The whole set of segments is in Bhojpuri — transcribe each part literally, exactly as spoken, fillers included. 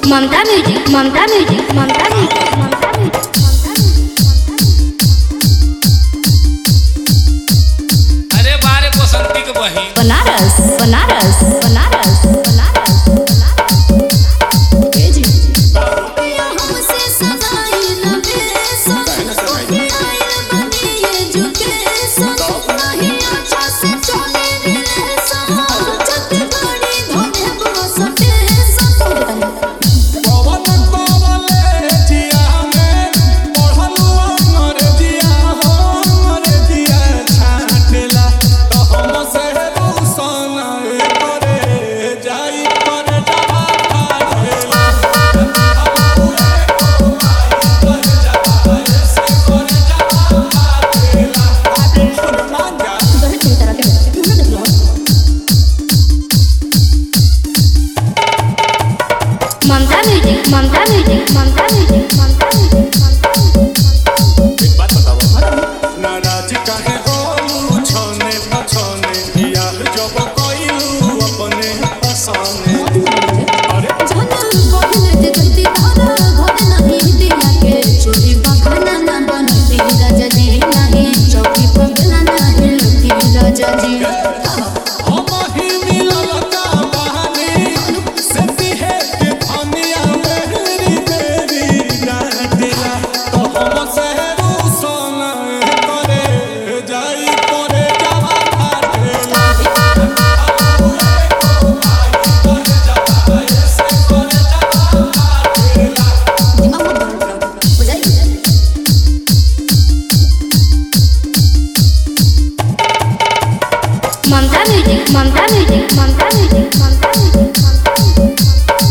Mamta Music, Mamta Music, Mamta Music, Mamta Music. अरे बारे बसंती के बहिन बनारस, बनारस, बनारस, बनारस, बनारस। के जी हमसे सगाई न मेरे साथ आयल बनी ये झुके सब नहीं अच्छा से चले मेरे साथ जब गाड़ी धोने बसते सब Mamta Music, Mamta Music, Mamta Music, Mamta Music, Mamta Music. एक बात बताओ नाराज काहे हो छने पछने दिया जब कइलू अपने पसने अरे जानल बोले ते गलती तारा घर नहीं दिया के चोरी बखाना ना बनती राजा जी नहीं चौकी पगला नहीं लगी राजा जी हम ही मिलल का बहाने से है के धनिया मेरी तेरी डांटेला तो हम से रूसना करे जाई करे जावा फाटेला Mamta Music, Mamta Music, Mamta Music, Mamta Music, Mamta Music.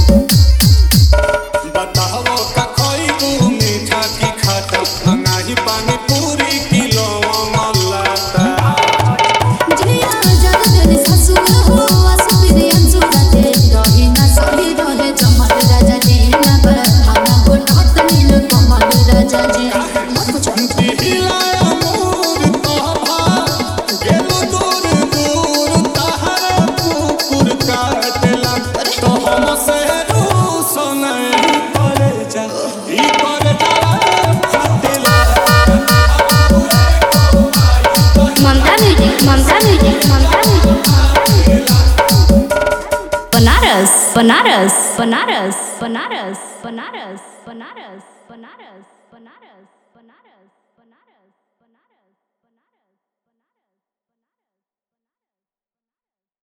बताओ का खइबू मीठा की खाता नाही पानी पूरी किलो मलाता जिया जगत ने सासु हो आसु बिरे अंसु राते रही ना सही रहे चमक राजा जी ना पर खाना बोलत नील कमल राजा जी मत कुछ दिहिला अमूर तोभा गेलु दूर दूर तहरा कुकुर काटेला तो हम से रूसना करे जा ई करे जावा फाटेला Mamta Music, Mamta Music, Mamta Music, Mamta Music. Banaras, Banaras, Banaras, Banaras, Banaras, Banaras.